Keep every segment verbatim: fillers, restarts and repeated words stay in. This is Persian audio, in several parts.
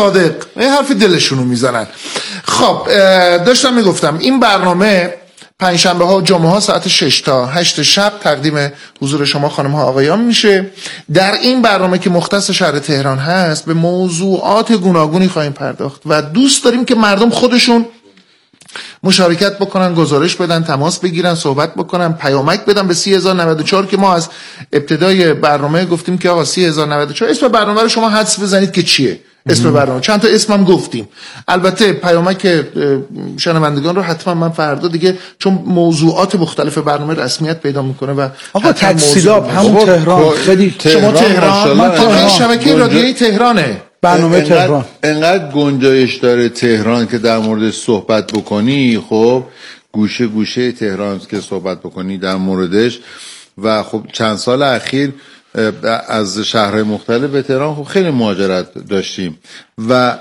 صادق، یه حرف دلشونو میزنن. خب داشتم میگفتم این برنامه پنجشنبه ها و جمعه ها ساعت شش تا هشت شب تقدیم حضور شما خانم ها آقایان میشه. در این برنامه که مختص شهر تهران هست به موضوعات گوناگونی خواهیم پرداخت و دوست داریم که مردم خودشون مشارکت بکنن، گزارش بدن، تماس بگیرن، صحبت بکنن، پیامک بدن به سی هزار و نود و چهار که ما از ابتدای برنامه گفتیم که آقا سی هزار و نود و چهار اسم برنامه رو شما حدس بزنید که چیه اسم برنامه. چند تا اسمم گفتیم. البته پیامک شنوندگان رو حتما من فردا دیگه چون موضوعات مختلف برنامه رسمیت پیدا میکنه و آقا تکسیلاب همون تهران خیلی شما تهران من تهران شبکه رادیویی تهرانه برنامه تهران انقدر گنجایش داره تهران که در موردش صحبت بکنی. خب گوشه گوشه تهران که صحبت بکنی در موردش و خب چند سال اخیر از شهرهای مختلف به تهران خب خیلی مهاجرت داشتیم و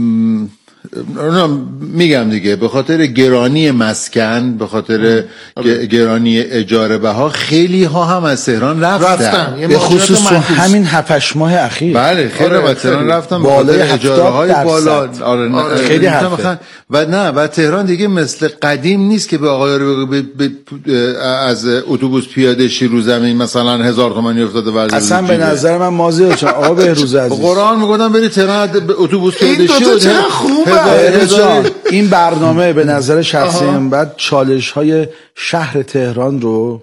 میگم دیگه به خاطر گرانی مسکن، به خاطر گرانی اجاره بها خیلی ها هم از تهران رفتن به خصوص همین هفت ماه اخیر. بله خیلی از تهران رفتن به خاطر اجاره های بالا. آره آره خیلی حرفه. و نه و تهران دیگه مثل قدیم نیست که به آقای رو ب... ب... از اتوبوس پیاده شی رو زمین مثلا هزار تومانی افتاده ورزش. اصلا به نظر من مازیار جان آقا بهروز عزیز قرآن میگفتن بری تهران اتوبوس پیاده شی این برنامه به نظر شخصی من بعد چالش های شهر تهران رو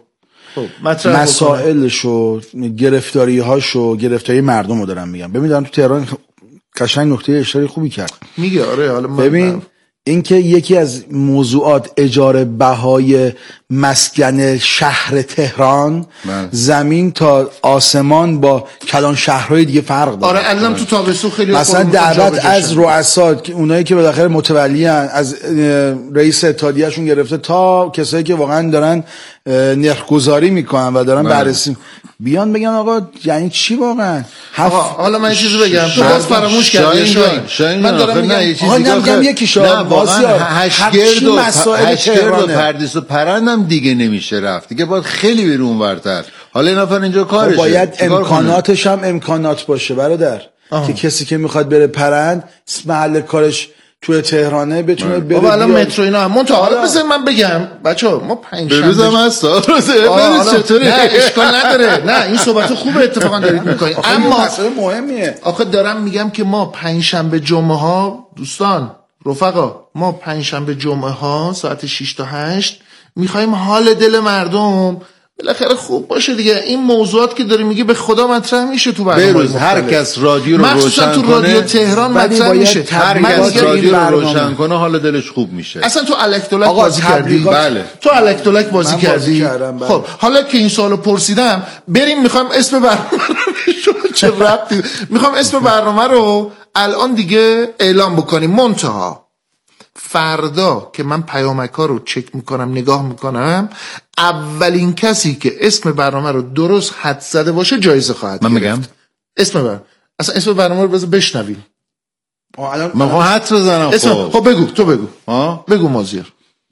مسائلشو گرفتاری هاشو گرفتاری مردم رو دارم میگم. ببین دارم تو تهران قشنگ نقطه اشاره خوبی کرد. میگه آره حالا ببین اینکه یکی از موضوعات اجاره بهای مسکن شهر تهران من. زمین تا آسمان با کلان شهرهای دیگه فرق داره. آره الان تو تابستون خیلی مثلا دعوت از رؤسا که اونایی که بالاخره متولی ان از رئیس اتحادیه‌شون گرفته تا کسایی که واقعا دارن نرخ‌گذاری میکنن و دارن بررسی بیان بگن آقا یعنی چی واقعا. آقا حالا من یه چیزی بگم تو باز فراموش کردی شاید من دارم میگم آقا نمیگم یکی شاه واقعا هشگرد و هشگرد و پردیس و پرندم دیگه نمیشه رفت دیگه، باید خیلی بری اونورتر. حالا این نفر اینجا کارشه باید امکاناتش هم امکانات باشه برادر آه. که کسی که میخواد بره پرند محل کارش توی تهرانه بتونه بره. بابا الان مترو اینا هم منتها حالا بذار من بگم بچه‌ها ما پنج شنبه بروزم هست بروز چطوره نه اشکال نداره نه این صحبت خوبه اتفاقا دارید میکنید اما مسئله مهمیه. آخه دارم میگم که ما پنج شنبه جمعه ها دوستان رفقا ما پنج شنبه جمعه ها ساعت شش تا هشت میخوایم حال دل مردم بالاخره خوب باشه دیگه. این موضوعات که داری میگی به خدا مطرح میشه تو برنامه بروز هر کس رادیو رو روشن تو رادیو تهران مطرح میشه. هر کس رادیو رو روشن کنه حال دلش خوب میشه. اصلا تو الکترولک بازی کردی؟ بله تو الکترولک بازی کردی؟ بله. خب حالا که این سوالو پرسیدم بریم میخوام اسم برنامه رو شما چه ربطی میخوام اسم برنامه رو الان دیگه اعلام بکنیم. منتها فردا که من پیامک‌ها رو چک میکنم نگاه میکنم اولین کسی که اسم برنامه رو درست حد زده باشه جایزه خواهد من بگم اسم برنامه اصلا اسم برنامه رو بذار بشنویم. من خواهم حد بزنم. خب خب بگو تو بگو ها بگو مازیار.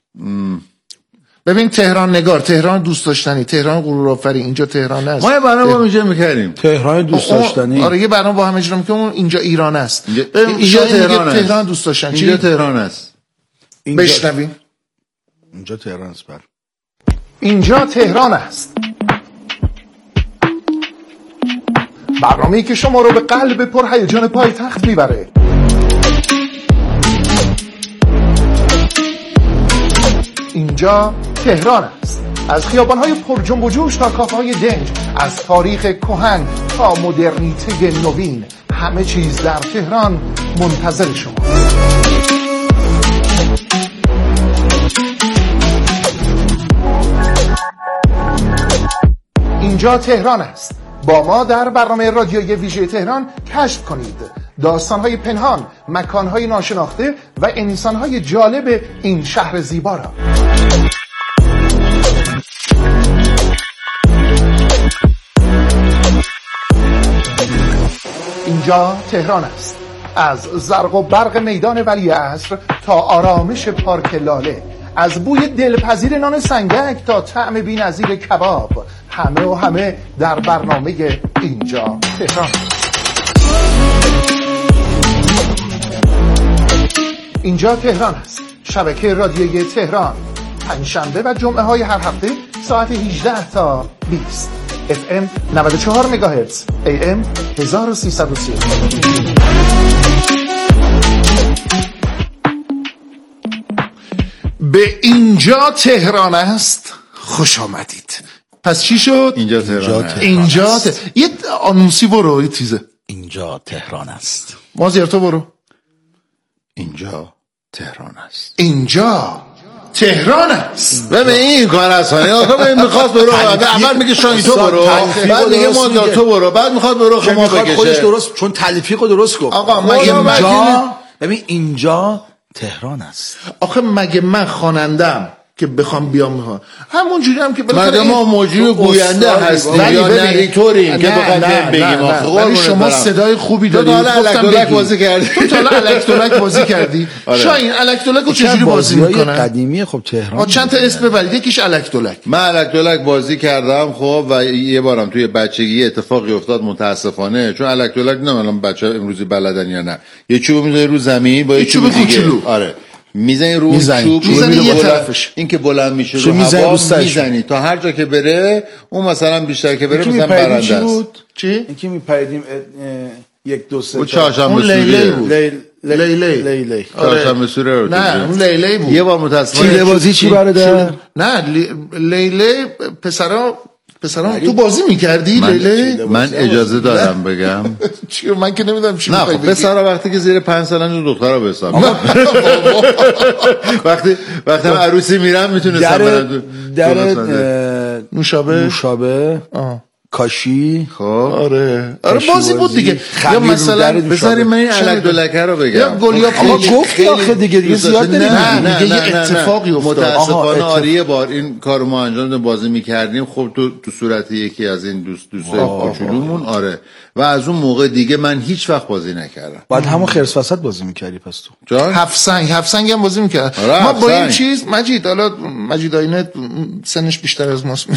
ببین تهران نگار، تهران دوست داشتنی، تهران غرور آفرین، اینجا تهران است. ما یه برنامه با اینجا می‌کردیم تهران دوست داشتنی. آره یه برنامه با هم اجرا می‌کنیم اینجا ایران است. اینجا تهران است. تهران دوست داشتنی اینجا تهران است. بشنویم. اینجا تهران است. بر اینجا تهران است. برنامه‌ای که شما رو به قلب پرهیجان پایتخت میبره. اینجا تهران است. از خیابان‌های پر جنب و جوش تا کافه‌های دنج، از تاریخ کهن تا مدرنیته نوین، همه چیز در تهران منتظر شما. اینجا تهران است. با ما در برنامه رادیویی ویژه تهران کشف کنید داستان‌های پنهان، مکان‌های ناشناخته و انسان‌های جالب این شهر زیبا را. اینجا تهران است. از زرق و برق میدان ولیعصر تا آرامش پارک لاله، از بوی دلپذیر نان سنگک تا طعم بی‌نظیر کباب، همه و همه در برنامه اینجا تهران. اینجا تهران است. شبکه رادیویی تهران، پنجشنبه و جمعه های هر هفته ساعت هجده تا بیست. اف ام نود و چهار مگاهرتز، ای ام هزار و سیصد و سی. به اینجا تهران است خوش آمدید. پس چی شد؟ اینجا تهران است. اینجا ت... یه آنونسی برو، یه تیزه. اینجا تهران است. مازیار تو برو. اینجا تهران است. اینجا تهران است. ببین این کار اصلا آخه میخواست برو اول میگه شاهین تو برو، بعد میگه مازیار تو برو، بعد میخواد برو خب ما بکشه. خودش درست چون تلفیقو درست گفت. آقا مگه اینجا ببین اینجا تهران است. آخه مگه من خوانندم که بخوام بیام میخوام همون جوری هم که مگه ما موجود گوینده هستیم یا نریتوریم که بخوام بگیم آخه شما صدای خوبی داری. تو حالا الکترولک بازی کردی؟ تو حالا الکترولک بازی کردی؟ شاین الکترولک رو چجوری بازی میکنن؟ قدیمی خب تهران. چند تا اسم ببرید. یکیش الکترولک. من الکترولک بازی کردم خب و یه بارم توی بچگی اتفاقی افتاد متاسفانه، چون الکترولک نمیدونم بچه امروزی بلدن یا نه، یه چوب میذاری رو زمین با یه چوب دیگه. آره میزنی رو چوب، میزنی یه طرفش، این که بلند میشه رو هوا میزنی تا هر جا که بره، اون مثلا بیشتر که بره مثلا برنده است. چی؟ اینکه میپریدیم یک دو سه اون چهارشنبه لیلی بود. لیلی لیلی چهارشنبه سوره رو نه اون لیلی بود. یه بار متاسفانه تیله بازی چی برادر؟ نه لیلی پسرا پسرا تو بازی میکردی لیلی؟ من اجازه دارم بگم چی؟ من که نمیدونم چی نه خب پسرا وقتی که زیر پنج سالن دخترا به حساب وقتی وقتی عروسی میرن میتونستم برن در نوشابه نوشابه کاشی. خب آره آره بازی بود دیگه. یا مثلا بذاریم من این الکترولکه رو بگم. یا گلیا گفت آخه دیگه دیگه زیاد نه نه نه یه اتفاقی افتاد. متاسفانه آریه بار این کارو ما انجام دادیم بازی میکردیم خب تو تو صورت یکی از این دوست دوستای کوچولومون. آره و از اون موقع دیگه من هیچ وقت بازی نکردم. بعد همون خرس وسط بازی میکردی پس تو؟ جان هفت سنگ هفت سنگ هم بازی میکرد. ما با این چیز مجید حالا مجید آینه سنش بیشتر از ماست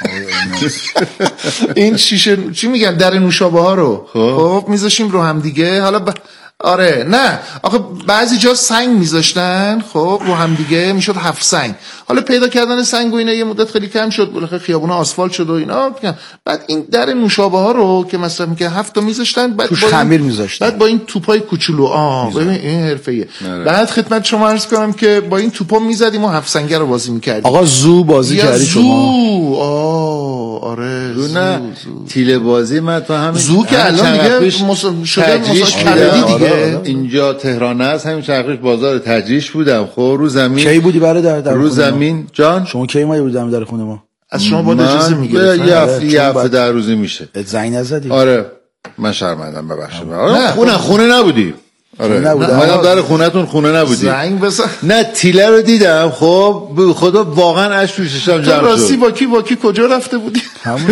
این شیشه چی میگن در نوشابه ها رو خب میذاشیم رو هم دیگه. حالا ب... آره نه آخه بعضی جا سنگ میذاشتن خب رو هم دیگه میشد هفت سنگ. حالا پیدا کردن سنگ و اینا یه مدت خیلی کم شد، بالاخره خیابونا آسفالت شد و اینا. بعد این در نوشابه ها رو که مثلا که هفت تا میذاشتن، بعد توش خمیر میذاشتن، بعد با این توپای کوچولو آ ببین این حرفه‌ایه. بعد خدمت شما عرض کنم که با این توپا میزدیم و هفت سنگه رو بازی میکردیم. آقا زو بازی کردی شما؟ زو آ آره زو نه تیله بازی. من تو همین زو که الان دیگه مص... شده مسافرتی دیگه. اینجا تهران است، همین چرخش بازار تجریش بودم. خب رو زمین کی بودی برادر در رو زمین جان؟ شما کی اومدی بودم در خونه ما؟ از شما باید اجازه میگیرید. یه هفته یه هفته در روزی میشه. زنگ نزدی؟ آره من شرمندم ببخشید. آره خونه خونه نبودی. آره اومدم در خونه‌تون خونه نبودی. زنگ بزن. نه تیله رو دیدم خب به خدا واقعا اش تو ششم جمع شد. راستی با کی با کی کجا رفته بودی؟ همون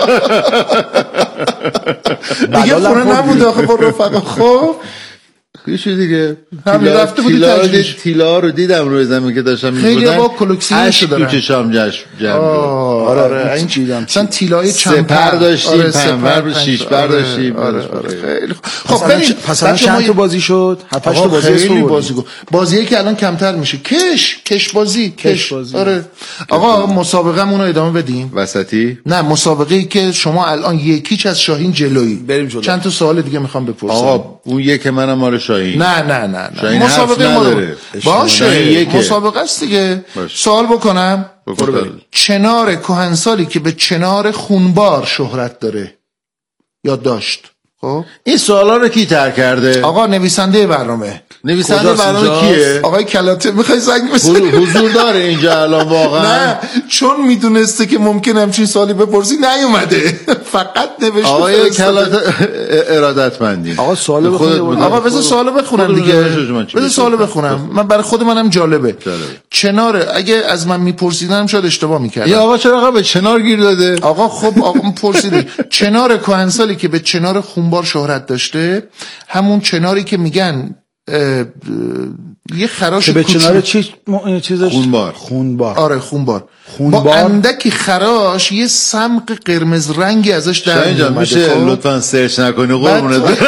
دیگه خونه نبوده آخه با رفقا. خب یه دیگه همین رفته بودی تجریش. تیلا رو دیدم روی زمین که داشتم می‌بودن. خیلی با کلکسیونش دارن. تو چشام جشن جمع. آره آره این چیدم. مثلا تیلای چمپر داشتیم، پنبر شیش بر داشتیم. خیلی خب بریم. پس چند تا بازی شد؟ هفت هشت تا بازی خیلی بازی گفت. بازیه که الان کمتر میشه. کش کش بازی کش. آره آقا مسابقه‌مون رو ادامه بدیم. وسطی؟ نه مسابقه‌ای که شما الان یکیچ از شاهین جلویی. بریم جلو. چند تا سوال دیگه میخوام بپرسم. آقا اون یک منم مال شاهین. نه نه نه نه مسابقه ما باشه مسابقه است دیگه. سوال بکنم چنار کهنسالی که به چنار خونبار شهرت داره یاد داشت. خب این سوالا رو کی طرح کرده؟ آقا نویسنده برنامه. نویسنده برنامه کیه؟ آقای کلاته. میخوای زنگ بزنی؟ حضور داره اینجا الان واقعا؟ نه چون میدونسته که ممکنه همچین سوالی بپرسی نیومده. فقط نوشته. آقای کلاته ارادتمندین. آقا سوال بخونید. آقا بذار سوالو بخونم دیگه. بذار سوالو بخونم. من برای خود منم جالبه. چنار اگه از من میپرسیدم شاید اشتباه میکردم. یا آقا چرا آقا به چنار گیر داده؟ آقا خب آقا پرسیدی چنار کهنسالی که به چنار خونبار شهرت داشته، همون چناری که میگن یه خراش که به کوچیک. کنار چی م... چیزش خونبار. خونبار آره خونبار. خونبار. با اندکی خراش یه سمق قرمز رنگی ازش در شاید جان میشه خب؟ لطفا سرچ نکنی قربونت برم.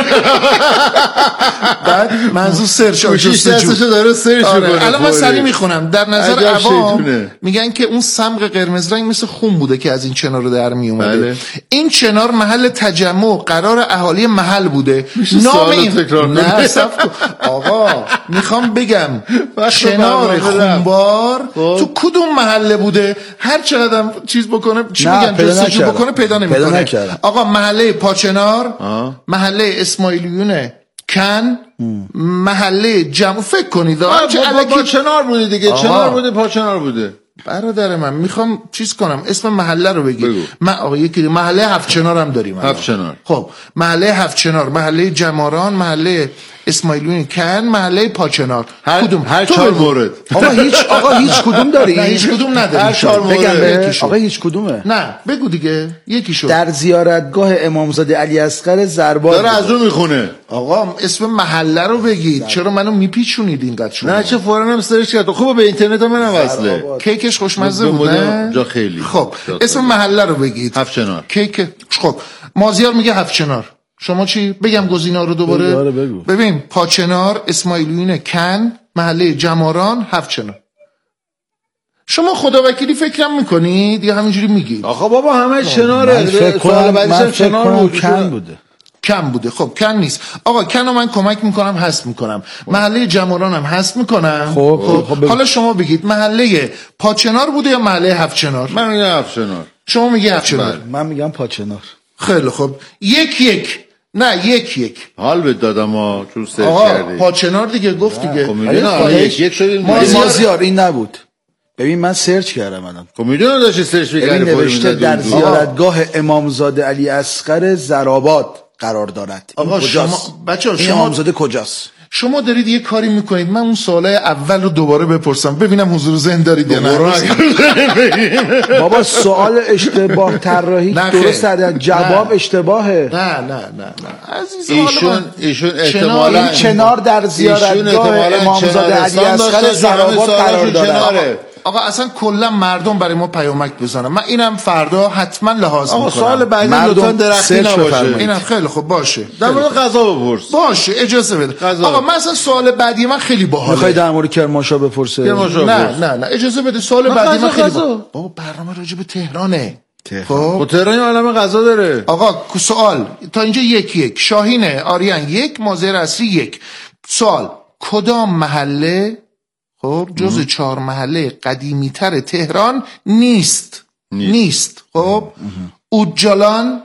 بعد منظور سرچ گوشیش دستشو داره سرچ آره. میکنه. الان من سریع میخونم. در نظر عجب عوام شیطونه. میگن که اون سمق قرمز رنگ مثل خون بوده که از این چنار رو در می اومده. بله. این چنار محل تجمع قرار اهالی محل بوده. میشه سوالو این تکرار نه کنی؟ صف کن. آقا میخوام بگم وقت چنار برنامه رفت. خونبار خب. تو کدوم محله بوده؟ هر چقدر چیز بکنه چی نه، میگن پیدا جستجو نکردم. بکنه پیدا پیدا نمیکنه. نکردم. آقا محله پاچنار، آه. محله اسماعیلیون کن، محله جمع فکر کنید آقا چه با, با, با الکی چنار بوده دیگه. آها. چنار بوده پا چنار بوده. برادر من میخوام چیز کنم اسم محله رو بگی. بگو. من آقا یکی دیگه. محله هفت چنار هم داریم الان. هفت چنار. خب محله هفت چنار، محله جماران، محله اسماعیلیون کن، محله پاچنار. هر کدوم هر تو چهار بگو. مورد. آقا هیچ آقا هیچ کدوم داری؟ نه هیچ کدوم نداریم. هر چهار شاید. بگم مورد. به بگم یکیشو. آقا هیچ کدومه؟ نه بگو دیگه یکیشو. در زیارتگاه امامزاده علی اصغر زربان داره از اون میخونه. آقا اسم محله رو بگید. چرا منو میپیچونید اینقدر شما؟ نه چه فورا هم سرچ کرد. خوبه به اینترنت هم منم وصله. کیکش خوشمزه به بود مدل نه؟ جا خیلی. خب جا اسم خیلی. محله رو بگید. هفت چنار. کیک. خب مازیار میگه هفت چنار. شما چی؟ بگم گزینا رو دوباره. بگو، آره بگو. ببین پاچنار، اسماعیلیون کن، محله جماران، هفت چنار. شما خداوکیلی فکرم میکنید یا همینجوری میگید؟ آخه بابا همه من چناره. فکر سوال کنم بعدیش من هم فکر چنار کنم بود. کن بوده. کم بوده. خب کن نیست. آقا کن رو من کمک میکنم حذف میکنم. محله جماران هم حذف میکنم. خب، خب، خب، بگو. حالا شما بگید محله پاچنار بوده یا محله هفت چنار؟ من میگم هفت چنار. شما میگی هفت چنار. من میگم پاچنار. خیلی خب یک یک نه یک یک حال بهت دادم ها چون سرچ آقا کردی. پاچنار دیگه گفت دیگه. خب میدونم آره، آره یک یک شدیم. مازیار- مازیار این نبود. ببین من سرچ کردم الان. خب میدونم داشتی سرچ ببین میکردی. نوشته در زیارتگاه امامزاده علی اصغر زراباد قرار دارد. این آقا کجاست؟ شما بچه‌ها این شما امامزاده کجاست؟ شما دارید یه کاری میکنید. من اون سوالای اول رو دوباره بپرسم ببینم حضور ذهن دارید یا نه. بابا سوال اشتباه طراحی نه درست خیر. در جواب نه. اشتباهه. نه نه نه نه عزیز ایشون ایشون احتمالاً این چنار در زیارتگاه امامزاده علی اصغر زراباد قرار دارد. آقا اصلا کلا مردم برای ما پیامک بزنن. من اینم فردا حتما لحاظ آقا میکنم. سوال بعدی مردم لطفا درختی سرچ نباشه. بفرمایید. اینم خیلی خوب باشه. در مورد غذا بپرس. باشه اجازه بده. غذا. آقا من اصلا سوال بعدی من خیلی باحاله. میخوای در مورد کرمانشاه بپرسه؟ کرمانشاه. نه نه نه اجازه بده. سوال من بعدی غذا من خیلی غذا. با... بابا برنامه راجع به تهرانه. تهران. خب تهران عالم غذا داره. آقا سوال تا اینجا یک یک. شاهین آریان یک، مازیار اصلی یک. سوال کدام محله خب جز چهار محله قدیمی تر تهران نیست نیست, نیست. خب اودجالان،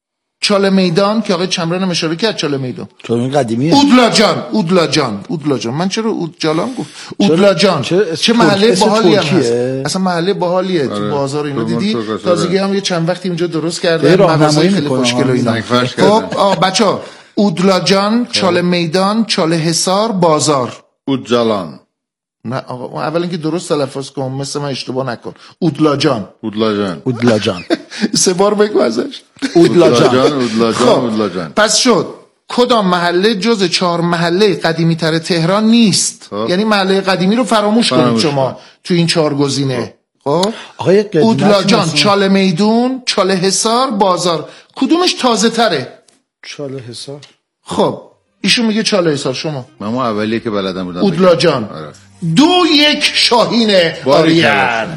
چاله میدان که آقای چمران اشاره کرد، چاله میدان، چون این قدیمیه. اودلاجان اودلاجان اودلاجان من چرا اودجالان گفت اودلاجان چرا- چه اسم محله ترک- اسم باحالی هم ترکیه؟ هست. اصلا محله باحالیه تو آره. بازار اینو تو دیدی. مرتضی کاشانه. تازگی هم یه چند وقتی اینجا درست یه کردن راهنمایی مغازه خیلی میکنم. خوشگل و اینا. زنگ فرش خب کردن. آ بچا اودلاجان، چاله میدان، چاله حصار، بازار. اودجالان. نه آقا اول اینکه درست تلفظ کن مثل من اشتباه نکن. اودلاجان اودلاجان. اودلاجان. سه بار بگو ازش. اودلاجان. اودلاجان. خب اودلاجان. پس شد کدام محله جز چهار محله قدیمی تر تهران نیست. خب. یعنی محله قدیمی رو فراموش کنید فراموش شما کن. تو این چهار گزینه. خب آقا یه قدمت اودلاجان، مثلا- چاله میدون، چاله حصار، بازار. کدومش تازه تره؟ چاله حساب. خب ایشون میگه چاله حصار. شما من اون اولیه که بلدم بودم. اودلاجان. آره. دو یک شاهین آریان.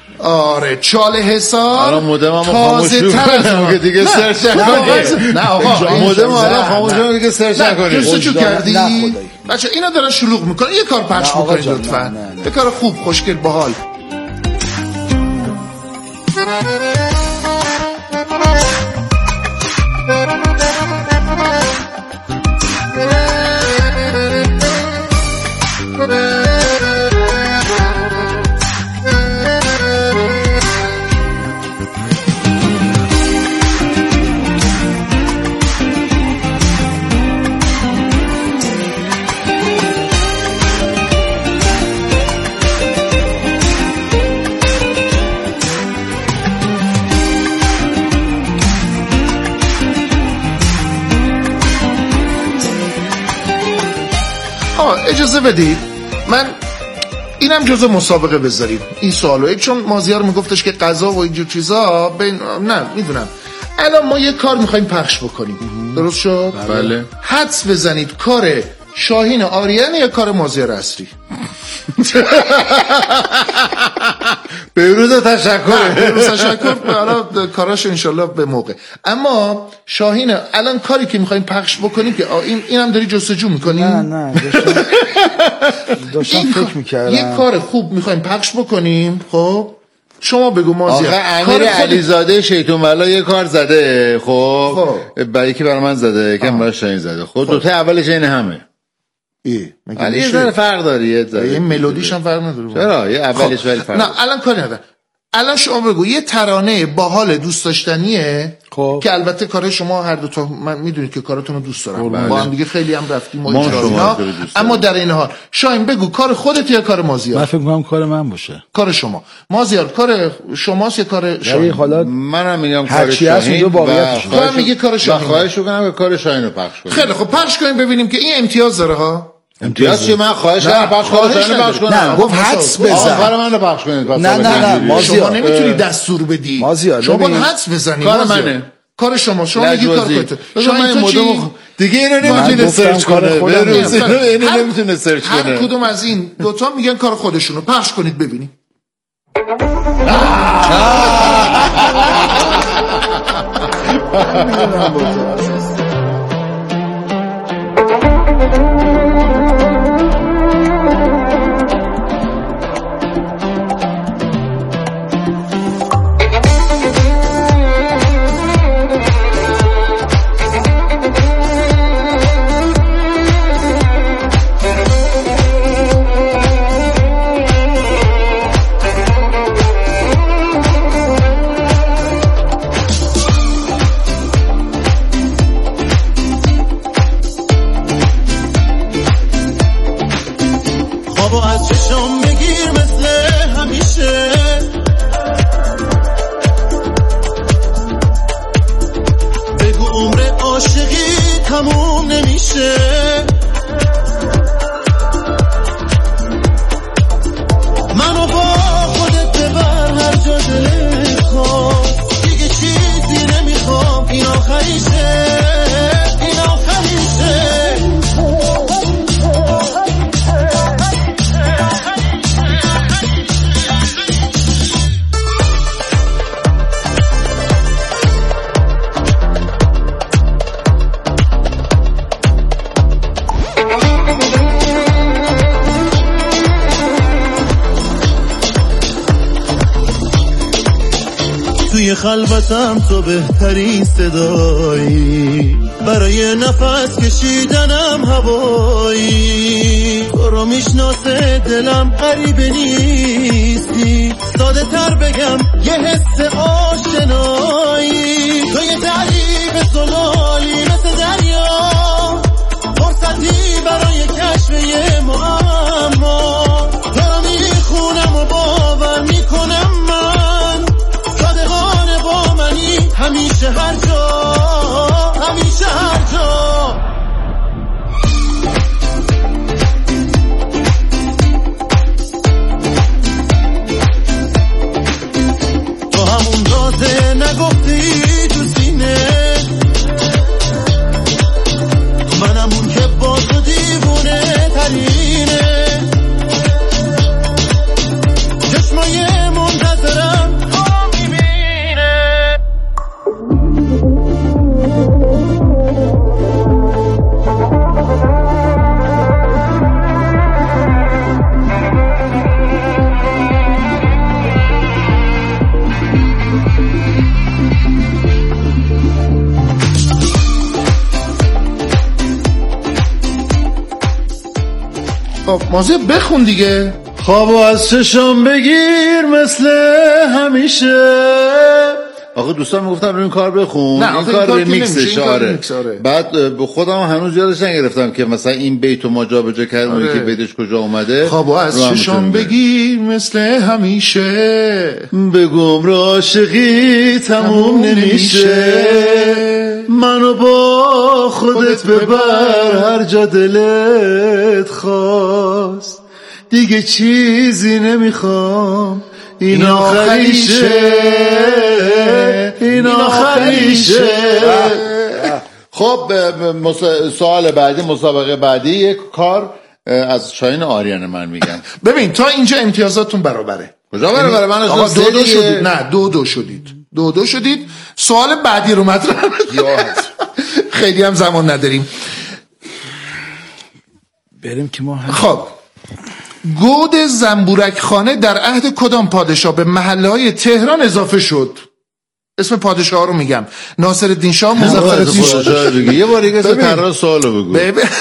آره چاله حصار الان مودم هم خاموش تازه تر از کنم ما. که دیگه نه، سرچ نه، نکنی. آقا، نه آقا این مودم نه، الان خاموش نه. کنم دیگه سرچ نه نکنی. جستجو وجدان- کردی نه خدایی. بچه اینا دارن شلوغ میکنن. یه کار پخش نه آقا بکنید جان، لطفا. نه، نه، نه. یه کار خوب خوشگل باحال. آه اجازه بدید من اینم جزء مسابقه بذاریم این سوالو، چون مازیار میگفتش که قضا و اینجور چیزا بین... نه میدونم. الان ما یه کار میخوایم پخش بکنیم، درست شد؟ بله. حدس بزنید کار شاهین آریان یا کار مازیار عصری؟ بهروز تشکر. بهروز تشکر. حالا کاراش انشالله به موقع. اما شاهین الان کاری که میخوایم پخش بکنیم که این اینم داری جستجو میکنی؟ نه نه داشتم, داشتم فکر میکردم یه کار خوب میخوایم پخش بکنیم. خب شما بگو مازیار. آخه امیر علیزاده شیطون والا یه کار زده، خب برای که برای من زده، یکم برای شاهین زده. خب دو تا اولش این همه. ای ولی یه ذره فرق داره، یه ذره این ملودیش هم فرق نداره. چرا؟ یه اولش ولی فرق. نه الان کاری نداره. الان شما بگو یه ترانه باحال دوست داشتنیه خب. که البته کار شما هر دو تا من میدونید که کاراتون رو دوست دارم، با هم دیگه خیلی هم رفتیم و اجرا، اما در این حال شاهین بگو کار خودت یا کار مازیار؟ من فکر می‌کنم کار من باشه. کار شما. مازیار کار شماست یا کار شاهین؟ حالا منم میگم کار شاهین و واقعیتش. تو میگی کار شاهین. خواهش می‌کنم که کار شاهین رو پخش کنید. خیلی خب پخش کنیم ببینیم که این امتیاز داره ها. امتیاز چیه؟ من خواهش کردم پخش کنید. نه گفت حدس بزن. آخر من رو پخش کنید. نه نه نه مازیار شما نمیتونی دستور بدی. مازیار شما باید حدس بزنی. کار منه. کار شما. شما میگی کار خودت. شما این مدام دیگه اینو نمیتونه سرچ کنه. اینو نمیتونه سرچ کنه. هر کدوم از این دو تا میگن کار خودشونو. پخش کنید ببینیم. خلوتم تو بهترین صدایی، برای نفس کشیدنم هوایی، تو رو میشناسه دلم غریبه نیستی، ساده تر بگم یه حس آشنایی، تو یه تعریف زلالی مثل دریا، فرصتی برای کشف یه معما، تو رو میخونم و باور میکنم من صادقانه با منی همیشه هر جا، همیشه هر جا. تو همون رازه نگفتی تو سینه، منم اون که با تو دیوونه ترینه، چشمای منتظرم تو میبینه. خب مازیار بخون دیگه. خوابو از چشم بگیر مثل همیشه. آقا دوستان میگفتم رو این کار بخون، نه این کار ریمیکسش. آره. بعد به خودم هنوز یادش نگرفتم که مثلا این بیتو ما جا به جا کردیم، آره. که بیتش کجا اومده. خوابو از چشم بگیر مثل همیشه، بگم را عاشقی تموم نمیشه، منو با خودت ببر هر جا دلت خواست، دیگه چیزی نمیخوام، این آخریشه، این آخریشه. خب سوال بعدی، مسابقه بعدی، یک کار از شاهین آریان من میگن. ببین تا اینجا امتیازاتون برابره. کجا برابره؟ من آقا دو دو شدید. نه دو دو شدید. دو دو شدید. سوال بعدی رو مطرح خیلی هم زمان نداریم. بریم که ما خب گود زنبورک خانه در عهد کدام پادشاه به محله‌های تهران اضافه شد؟ اسم پادشاه ها رو میگم. ناصرالدین شاه، مظفرالدین شاه. یه بار دیگه تکرار سوالو بگو.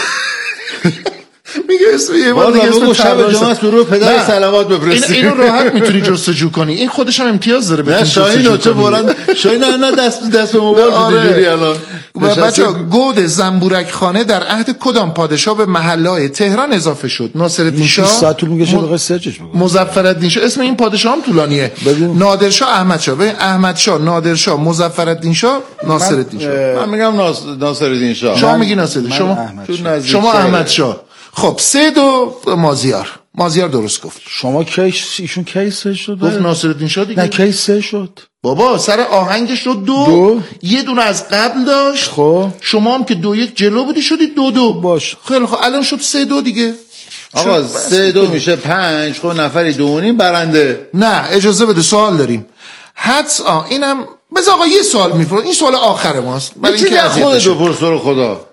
میگه اسم یه بار دیگه اسم شب جمعه رو پدر صلوات بفرستی. اینو راحت میتونی جستجو کنی. این خودش هم امتیاز داره. نه شاهین چه فوراً شاهین نه دست دست به موبایل می‌گیری الان. بچه‌ها گود زنبورک خانه در عهد کدام پادشاه به محله‌های تهران اضافه شد؟ ناصرالدین شاه، ساعت طول می‌کشه بخوای سرچش بگو. مظفرالدین شاه. اسم این پادشاه هم طولانیه. نادرشاه، احمدشاه. ببین احمدشاه، نادرشاه، مظفرالدین شاه، ناصرالدین شاه. من میگم ناصرالدین شاه. شما میگی ناصرالدین. شما شما احمدشاه. خب سه دو مازیار. مازیار درست گفت. شما کی ایشون کی سه شد؟ گفت ناصرالدین شاه دیگه. نه کی سه شد؟ بابا سر آهنگش شد دو. دو یه دونه از قبل داشت. خب شما هم که دو یک جلو بودی شدی دو دو. باش. خیلی خب الان شد سه دو دیگه. آقا سه دو میشه پنج. خب نفری دو و نیم برنده. نه اجازه بده سوال داریم. حدس آ اینم بذار آقا یه سوال میپرسم. این سوال آخر ماست. برای اینکه از خودت بپرس رو خدا.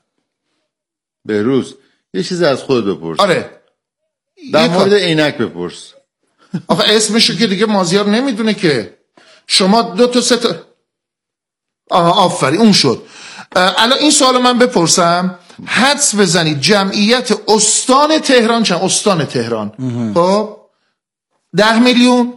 بهروز یه چیزی از خود بپرس. آره در مورد عینک بپرس. آخه اسمشو که دیگه مازیار نمیدونه که. شما دو تا سه تا آها آفرین اون شد. الان این سوالو من بپرسم، حدس بزنید جمعیت استان تهران چند؟ استان تهران خب ده میلیون،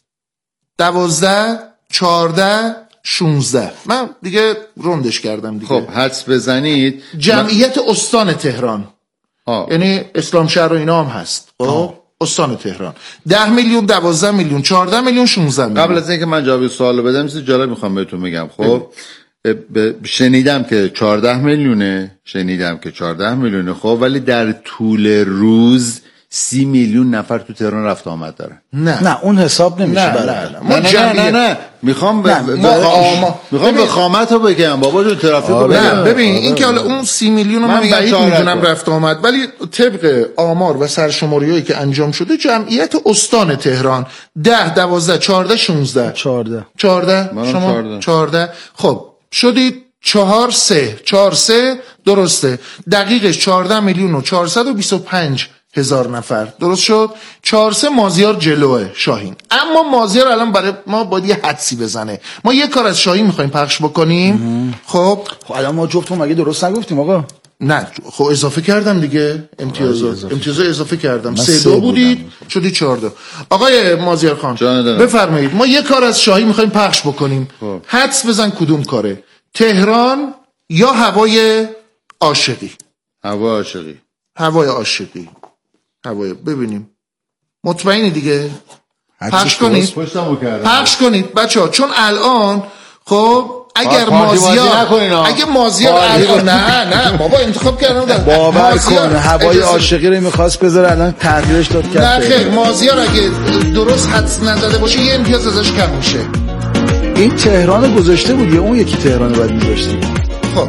دوازده، چارده، شونزده. من دیگه روندش کردم دیگه. خب حدس بزنید جمعیت من... استان تهران آه. یعنی اسلام شهر و اینا هم هست. خب استان تهران ده میلیون، دوازده میلیون، چارده میلیون، شونزده میلیون. قبل از اینکه من جواب سوالو بدم چیز جالب میخوام بهتون بگم. خب ب... شنیدم که چارده میلیونه، شنیدم که چارده میلیونه. خب ولی در طول روز سی میلیون نفر تو تهران رفت آمد دارن. نه نه اون حساب نمیشه. نه نه نه نه, نه, نه, نه. میخوام به میخوام به خامت رو بگم بابا جو ترافیک رو بگم. نه ببین این که حالا اون سی میلیون رو من بعید میدونم رفت آمد، ولی طبق آمار و سرشماریایی که انجام شده جمعیت استان تهران ده، دوازده، چارده، شونزده. چارده چارده شما چارده. خب شدید چهار سه. چهار سه درسته. دقیقش چارده میلیون و چهارصد و بیست و پنج هزار نفر. درست شد. چهار سه مازیار جلوه شاهین. اما مازیار الان برای ما باید یه حدسی بزنه. ما یه کار از شاهین میخوایم پخش بکنیم. خب خب الان ما جفتون مگه درست نگفتیم آقا؟ نه خب اضافه کردم دیگه. امتیازات امتیازات اضافه کردم. سه دو بودید شدی چهار دو. آقای مازیار خان بفرمایید. ما یه کار از شاهین میخوایم پخش بکنیم. خب. حدس بزن کدوم کاره؟ تهران یا هوای عاشقی؟ هوای عاشقی. هوای عاشقی. هوای ببینیم. مطمئنی دیگه؟ پخش کنید. پخش کنید بچه‌ها، چون الان خب اگر مازیار اگه مازیار الان نه نه بابا انتخاب کردن باور کن هوای عاشقی رو می‌خواست بذاره الان تغییرش داد کرد. نه خیر مازیار اگه درست حدس نزده باشه یه امتیاز ازش کم میشه. این تهران گذاشته بود یا اون یکی تهران رو بعد می‌ذاشتی؟ خب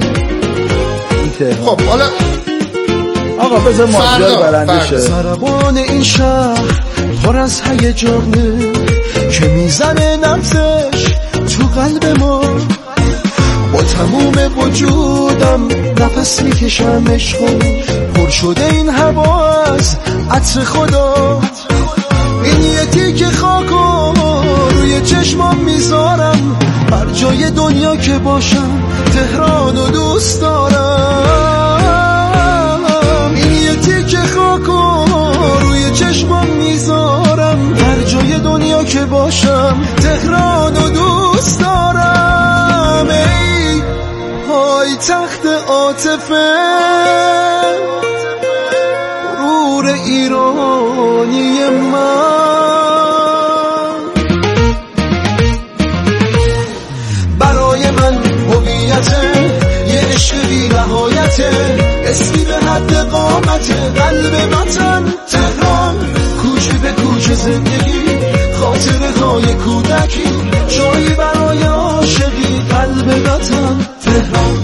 این تهران. خب حالا آقا بذار مازیار برنده شه. سربان این شهر پر از هیجانه که میزنه نبضش تو قلب ما، با تموم وجودم نفس میکشم عشقو، پر شده این هوا از عطر خدا. این یه تیکه خاکو روی چشمام میذارم، هر جای دنیا که باشم تهرانو دوست دارم. این یه تیکه خاکو روی چشمام میذارم، هر جای دنیا که باشم تهرانو دوست دارم. ای پای تخت عاطفه غرور ایرانی من، برای من هویته یه عشق بی نهایته، اسمی به حد قامته قلب وطن تهران. برای کودکی، جایی برای عاشقی، قلب وطن تهران.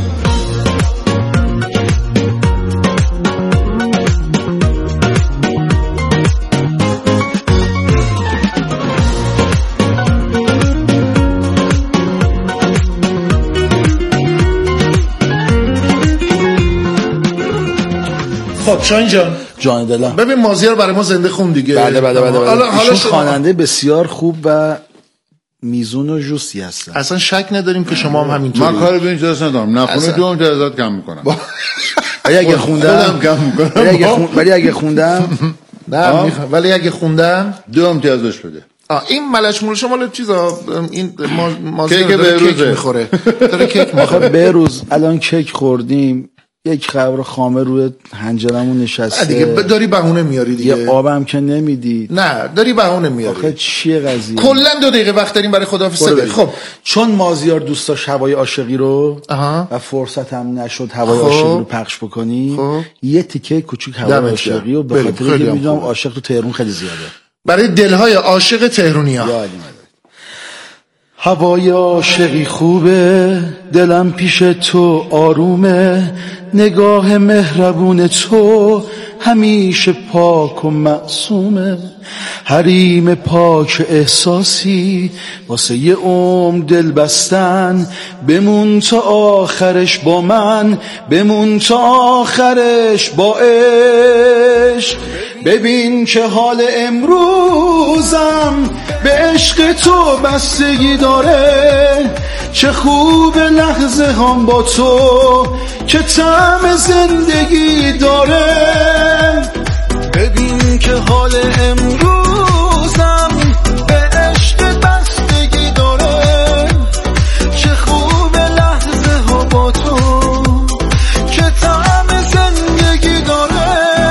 خب شاهین جان، جان دلم، ببین مازیار برای ما زنده خون دیگه. بله بله بله, بله. حالا حالا خواننده بسیار خوب و میزون و جوسی هستن. اصلا شک نداریم که شما هم همینطوری. من کار به این جاست ندارم، نخونه دو امتیازات کم میکنم. ولی اگه خوندم کم میکنم. ولی اگه خون... ولی اگه خوندم نه میخوام، ولی اگه خوندم دو امتیازش بده. آ این ملچ مول شما چیزا این مازیار کیک کیک میخوره. داره کیک میخوره. بهروز الان کیک خوردیم، یک خبر خامه روی حنجرمون نشسته دیگه. داری بهونه میاری دیگه. یه آبم که نمیدید. نه داری بهونه میاری. آخه چیه قضیه؟ کلا دو دقیقه وقت داریم برای خداحافظی. خب چون مازیار دوست داشت هوای عاشقی رو اها. و فرصت هم نشد هوای عاشقی رو پخش بکنی، خب. یه تیکه کوچیک هوای عاشقی و به خاطر اینکه میدونم عاشق تو تهران خیلی زیاده، برای دلهای عاشق تهرونیا. هوای عاشقی خوبه، دلم پیش تو آرومه، نگاه مهربون تو همیشه پاک و معصومه، حریم پاک احساسی واسه یه عمر دل بستن، بمون تا آخرش با من، بمون تا آخرش با عشق. ببین که حال امروزم به عشق تو بستگی داره، چه خوب لحظه هم با تو که طعم زندگی داره. ببین که حال امروزم به عشق بستگی داره، چه خوب لحظه ها با تو که طعم زندگی داره.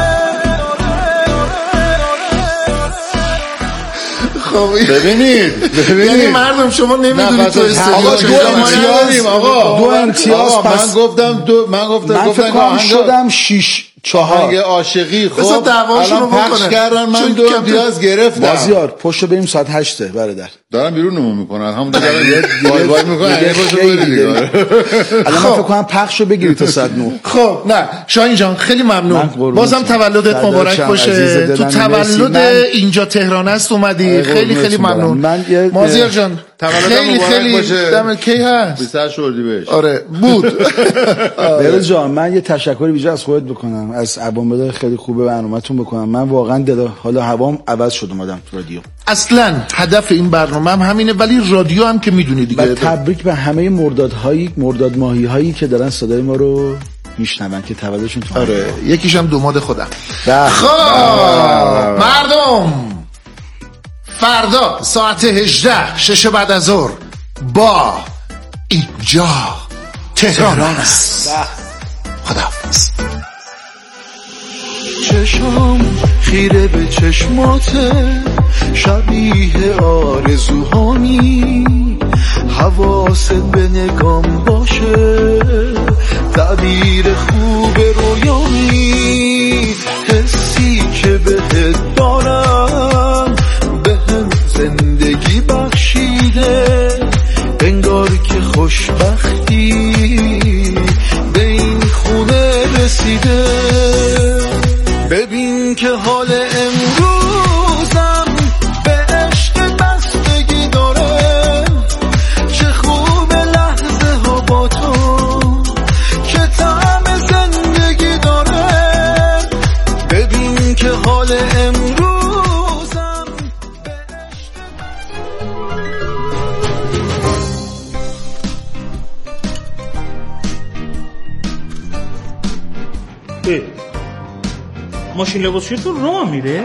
ببینید ببینید یعنی مردم شما نمیدونید تو آقا دو امتیاز آقا دو امتیاز من گفتم دو من گفتم من فکر کنم شدم شیش چهار عاشقی. خب الان پخش کردن، من دو امتیاز گرفتم. بازیار پشت بریم ساعت هشته برادر. دارم بیرونمون میکنن همون دارم وای وای میکنن. الان من فکر کنم پخشو بگیری تا ساعت نه. خب نه شاهین جان خیلی ممنون، بازم تولدت مبارک باشه. تو تولد اینجا تهران است اومدی، خیلی خیلی ممنون. مازیار جان خیلی خیلی دم کی هست؟ بیست و هشت اردیبهشت. آره بود. بهروز جان من یه تشکر ویژه از خودت بکنم، از عوامل خیلی خوبه برنامه‌تون بکنم. من واقعا دل حالا هوام عوض شد اومدم تو رادیو. اصلا هدف این برنامه هم همینه، ولی رادیو هم که میدونی دیگه. و تبریک به همه مردادهایی مرداد ماهی هایی که دارن صدای ما رو میشنون که تولدشون تو. آره یکیش هم دوماد خودم. خب مردم فردا ساعت هجده شش بعد از ظهر با اینجا تهران است. خداحافظ. چشم خیره به چشماته، شبیه آرزوهانی، حواست به نگام باشه، تعبیر خوب رویانی، حسی که بهت دارم بهم زندگی بخشیده، انگار که خوشبختی به این خونه رسیده. ببین که حال امروزم به عشق بستگی داره، چه خوب لحظه ها با تو که طعم زندگی داره. ببین که حال امروزم به عشق. ماشین لباسشویی تو راه میره؟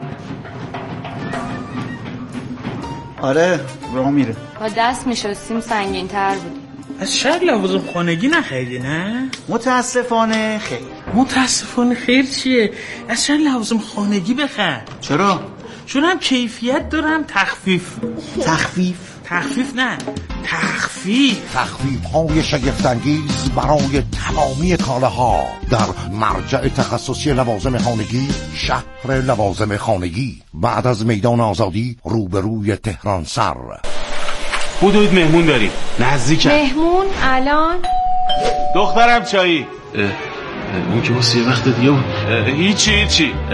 آره راه میره. با دست میشستیم سنگین تر بودیم. از شهر لوازم خانگی نخریدی نه؟ متاسفانه خیر. متاسفانه خیر چیه؟ از شهر لوازم خانگی بخر. چرا؟ چون هم کیفیت داره هم تخفیف. تخفیف؟ تخفیف نه، تخفیف. تخفیف های شگفت‌انگیز برای تمامی کالاها در مرجع تخصصی لوازم خانگی، شهر لوازم خانگی، بعد از میدان آزادی روبروی تهران سر. بودوید مهمون داریم نزدیکم. مهمون الان؟ دخترم چایی. اون که واسه یه وقت دیگه بود. هیچی هیچی